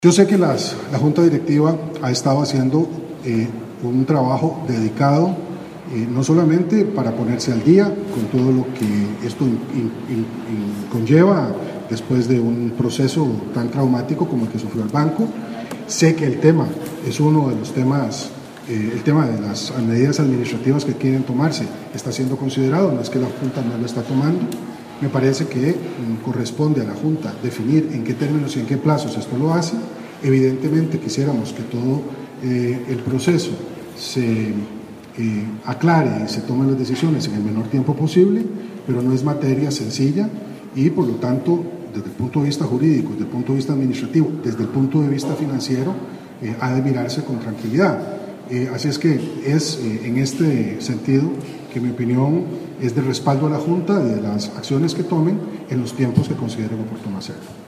Yo sé que la Junta Directiva ha estado haciendo un trabajo dedicado, no solamente para ponerse al día con todo lo que esto conlleva después de un proceso tan traumático como el que sufrió el banco. Sé que el tema es uno de los temas, el tema de las medidas administrativas que quieren tomarse está siendo considerado, no es que la Junta no lo está tomando. Me parece que corresponde a la Junta definir en qué términos y en qué plazos esto lo hace. Evidentemente quisiéramos que todo el proceso se aclare y se tomen las decisiones en el menor tiempo posible, pero no es materia sencilla y por lo tanto desde el punto de vista jurídico, desde el punto de vista administrativo, desde el punto de vista financiero, ha de mirarse con tranquilidad. Así es que es en este sentido que mi opinión es de respaldo a la Junta y de las acciones que tomen en los tiempos que consideren oportuno hacerlo.